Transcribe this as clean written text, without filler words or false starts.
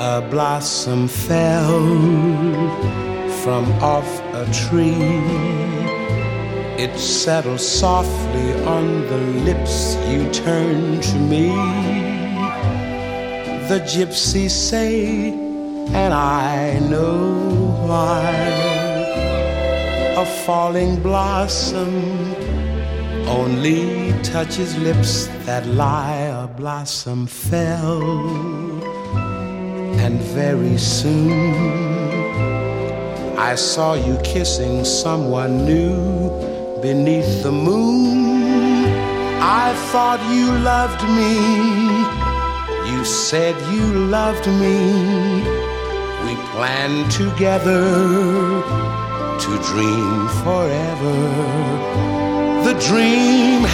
A blossom fell from off a tree. It settled softly on the lips you turned to me. The gypsies say, and I know why, a falling blossom only touches lips that lie. A blossom fell, and very soon I saw you kissing someone new beneath the moon. I thought you loved me. You said you loved me. We planned together to dream forever. The dream